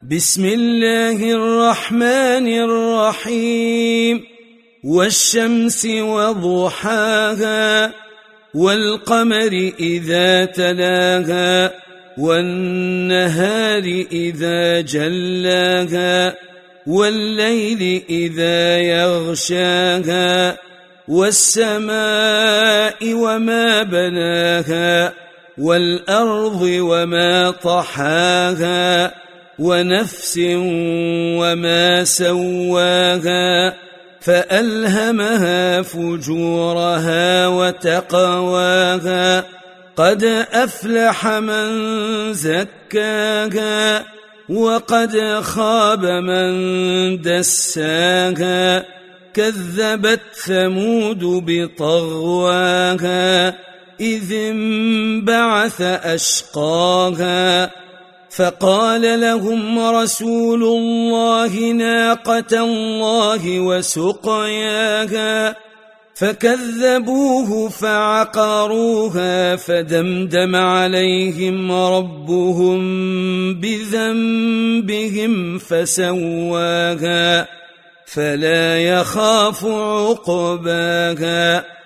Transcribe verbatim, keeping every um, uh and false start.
بسم الله الرحمن الرحيم والشمس وضحاها والقمر إذا تلاها والنهار إذا جلاها والليل إذا يغشاها والسماء وما بناها والأرض وما طحاها ونفس وما سواها فألهمها فجورها وتقواها قد أفلح من زكاها وقد خاب من دساها كذبت ثمود بطغواها إذ انبعث أشقاها فقال لهم رسول الله ناقة الله وسقياها فكذبوه فعقروها فدمدم عليهم ربهم بذنبهم فسواها فلا يخاف عقباها